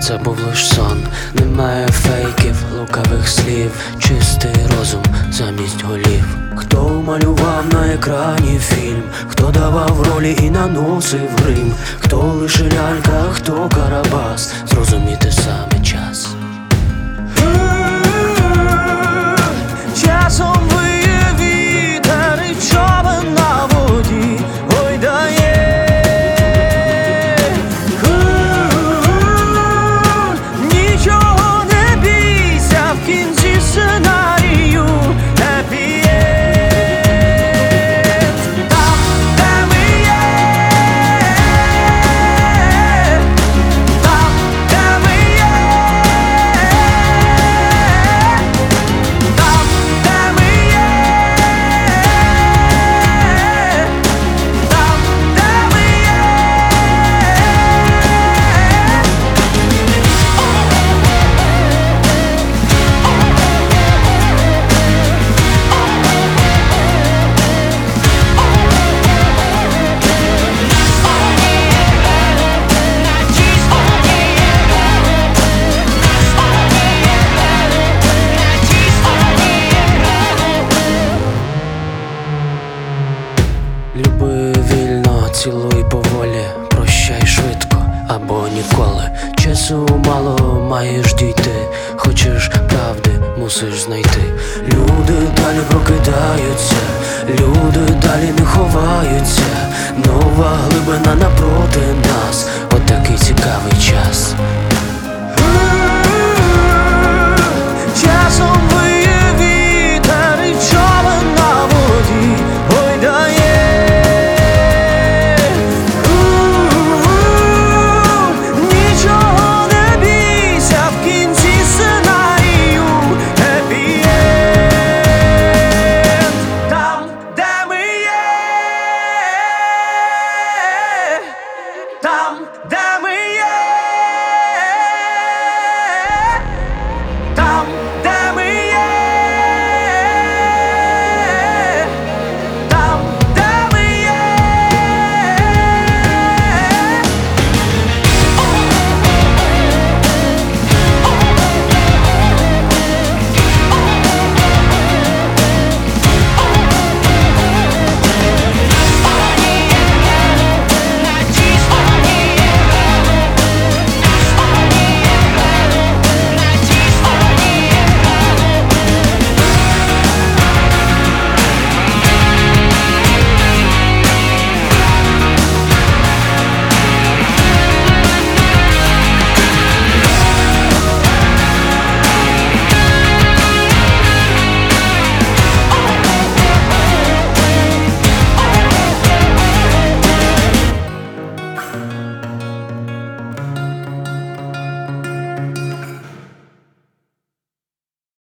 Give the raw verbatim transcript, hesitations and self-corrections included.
це був лиш сон. Немає фейків, лукавих слів, чистий розум замість голів. Хто малював на екрані фільм, хто давав ролі і наносив грим, хто лише лялька, хто Карабас, зрозуміти саме час. Часом виє вітер і човен на воді гойдає. Нічого не бійся, в кінці сценарію happy end. Там, де ми є, там, де ми є, там, де ми є, там, де ми є. Люби вільно, цілуй поволі, прощай швидко або ніколи. Часу мало, маєш дійти, хочеш правди, мусиш знайти. Люди далі прокидаються, люди далі не ховаються. Нова глибина напроти нас, от такий цікавий час.